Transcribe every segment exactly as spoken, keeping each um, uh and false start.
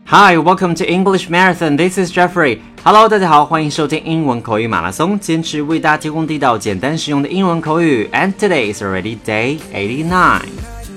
Hi, welcome to English Marathon. This is Jeffrey. Hello, 大家好，欢迎收听英文口语马拉松，坚持为大家提供地道、简单实用的英文口语。And today is already day eighty-nine.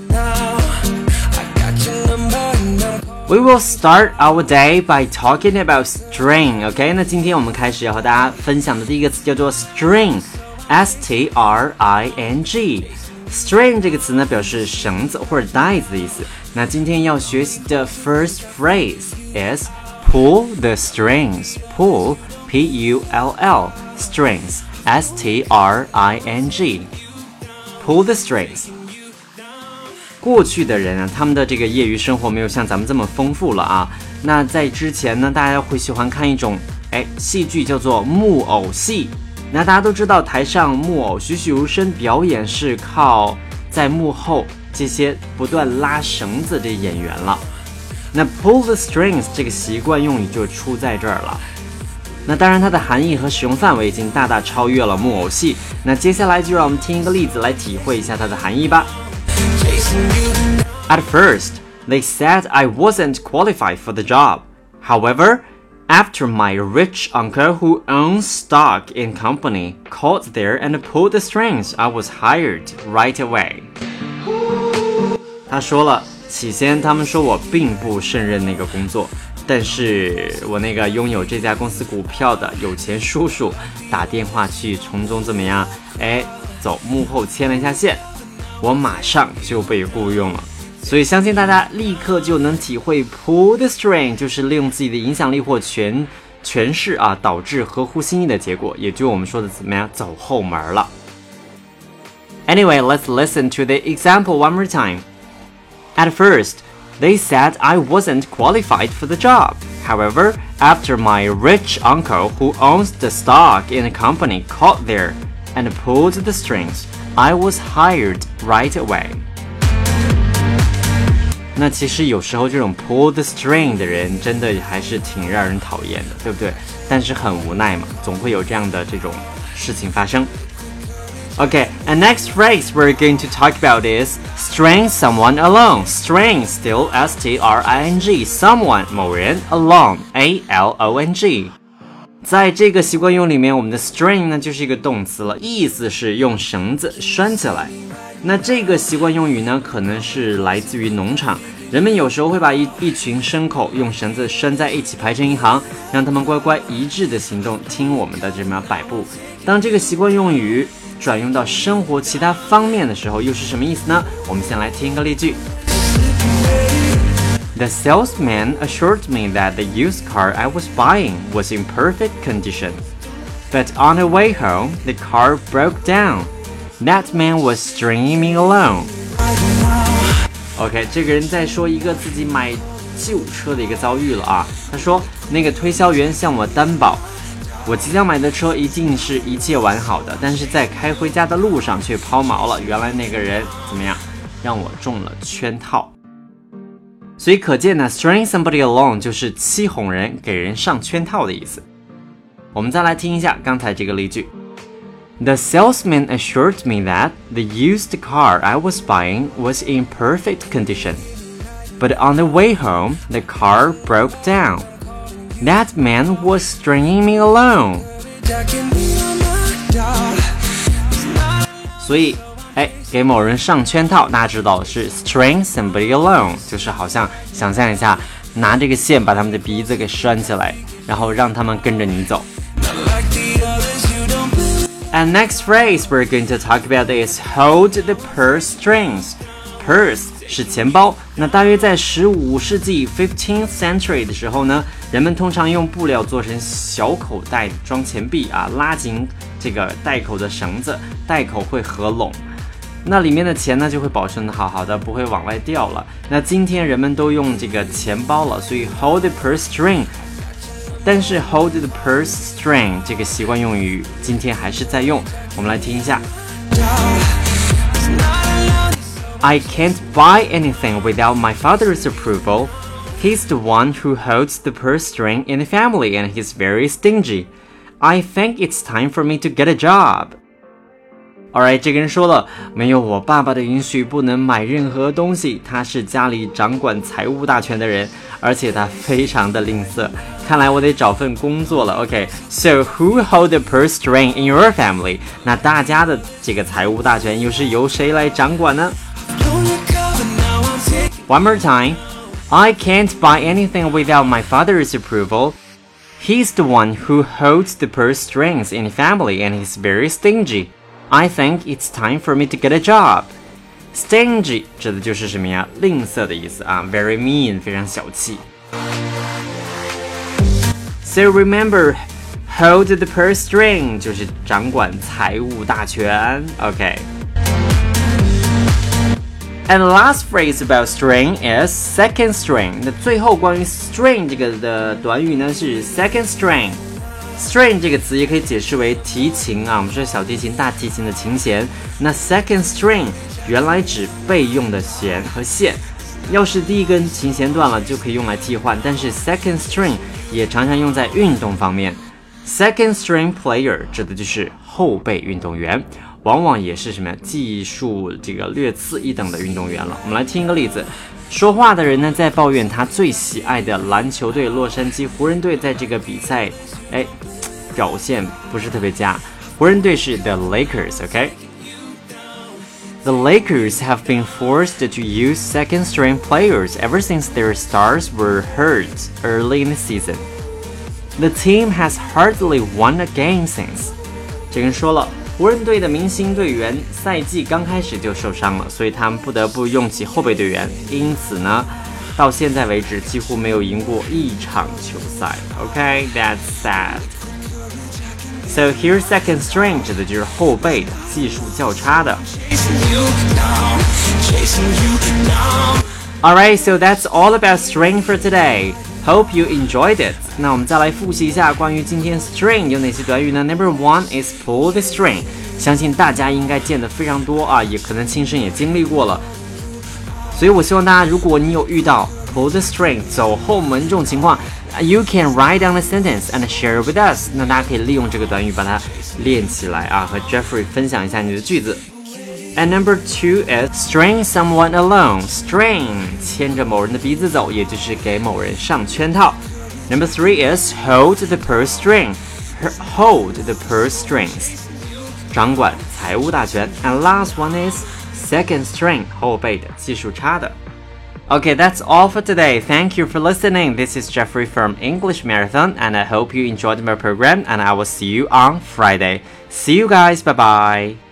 We will start our day by talking about string. OK, 那今天我们开始要和大家分享的第一个词叫做 string，S T R I N G。String 这个词呢，表示绳子或者带子的意思。那今天要学习的 first phrase is pull the strings. Pull, P U L L, strings, S T R I N G. Pull the strings. 过去的人啊，他们的这个业余生活没有像咱们这么丰富了啊。那在之前呢，大家会喜欢看一种哎戏剧，叫做木偶戏。那大家都知道，台上木偶栩栩如生，表演是靠在幕后这些不断拉绳子的演员了。那 pull the strings 这个习惯用语就出在这儿了。那当然它的含义和使用范围已经大大超越了木偶戏。那接下来就让我们听一个例子来体会一下它的含义吧。At first, they said I wasn't qualified for the job. However,After my rich uncle who owns stock in company called there and pulled the strings, I was hired right away. 他说了，起先他们说我并不胜任那个工作，但是我那个拥有这家公司股票的有钱叔叔打电话去从中怎么样？哎，走幕后牵了一下线，我马上就被雇佣了。所以相信大家立刻就能体会 pull the string 就是利用自己的影响力或权权势啊，导致合乎心意的结果，也就我们说的怎么样走后门了。Anyway, let's listen to the example one more time. At first, they said I wasn't qualified for the job. However, after my rich uncle who owns the stock in the company called there and pulled the strings, I was hired right away.那其实有时候这种 pull the string 的人真的还是挺让人讨厌的，对不对？但是很无奈嘛，总会有这样的这种事情发生。Okay, and next phrase we're going to talk about is string someone along. String, still S T R I N G, someone 某人 along, A L O N G. 在这个习惯用里面，我们的 string 呢就是一个动词了，意思是用绳子拴起来。那这个习惯用语呢，可能是来自于农场，人们有时候会把一一群牲口用绳子拴在一起排成一行，让他们乖乖一致的行动，听我们的这么摆布。当这个习惯用语转用到生活其他方面的时候，又是什么意思呢？我们先来听一个例句。The salesman assured me that the used car I was buying was in perfect condition, but on the way home, the car broke down.That man was stringing me along. OK, 这个人在说一个自己买旧车的一个遭遇了啊。他说，那个推销员向我担保，我即将买的车一定是一切完好的，但是在开回家的路上却抛锚了。原来那个人怎么样，让我中了圈套。所以可见呢 ，string somebody along 就是欺哄人，给人上圈套的意思。我们再来听一下刚才这个例句。The salesman assured me that the used car I was buying was in perfect condition. But on the way home, the car broke down. That man was stringing me along. 所以，哎，给某人上圈套，大家知道是 string somebody along， 就是好像想象一下，拿这个线把他们的鼻子给拴起来，然后让他们跟着你走。And next phrase we're going to talk about is hold the purse strings. Purse 是钱包，那大约在十五世纪 fifteenth century 的时候呢，人们通常用布料做成小口袋装钱币啊，拉紧这个袋口的绳子，袋口会合拢，那里面的钱呢就会保存得好好的，不会往外掉了。那今天人们都用这个钱包了，所以 hold the purse string。但是 hold the purse string 这个习惯用语今天还是在用，我们来听一下。I can't buy anything without my father's approval. He's the one who holds the purse string in the family and he's very stingy. I think it's time for me to get a job. Alright， 这个人说了，没有我爸爸的允许不能买任何东西。他是家里掌管财务大权的人，而且他非常的吝啬。看来我得找份工作了。OK， so who hold the purse string in your family？ 那大家的这个财务大权又是由谁来掌管呢？ One more time. I can't buy anything without my father's approval. He's the one who holds the purse strings in the family and he's very stingy.I think it's time for me to get a job. Stingy 指的就是什么呀？吝啬的意思啊 ，very mean， 非常小气。So remember, hold the purse string 就是掌管财务大权。OK。And the last phrase about string is second string. 那最后关于 string 这个的短语呢是 second string。String 这个词也可以解释为提琴啊，我们说小提琴、大提琴的琴弦。那 second string 原来指备用的弦和线，要是第一根琴弦断了，就可以用来替换。但是 second string 也常常用在运动方面。Second string player 指的就是后备运动员，往往也是什么技术这个略次一等的运动员了。我们来听一个例子。说话的人呢，在抱怨他最喜爱的篮球队洛杉矶湖人队在这个比赛，哎，表现不是特别佳。湖人队是 The Lakers，OK？、Okay? The Lakers have been forced to use second-string players ever since their stars were hurt early in the season. The team has hardly won a game since. 这个人说了。湖人队的明星队员赛季刚开始就受伤了，所以他们不得不用起后备队员，因此呢，到现在为止几乎没有赢过一场球赛。Okay, that's sad. So here second string 指的就是后备的，技术较差的。Alright, so that's all about string for today. Hope you enjoyed it. 那我们再来复习一下关于今天 string 有哪些短语呢？ Number one is pull the string. 相信大家应该见得非常多啊，也可能亲身也经历过了。所以我希望大家，如果你有遇到 pull the string 走后门这种情况 ，you can write down the sentence and share it with us. 那大家可以利用这个短语把它练起来啊，和 Jeffrey 分享一下你的句子。And number two is string someone along. String 牵着某人的鼻子走，也就是给某人上圈套。Number three is hold the purse string. Hold the purse strings. 掌管财务大权。And last one is second string. 后备的，技术差的。Okay, that's all for today. Thank you for listening. This is Jeffrey from English Marathon, and I hope you enjoyed my program, and I will see you on Friday. See you guys. Bye-bye.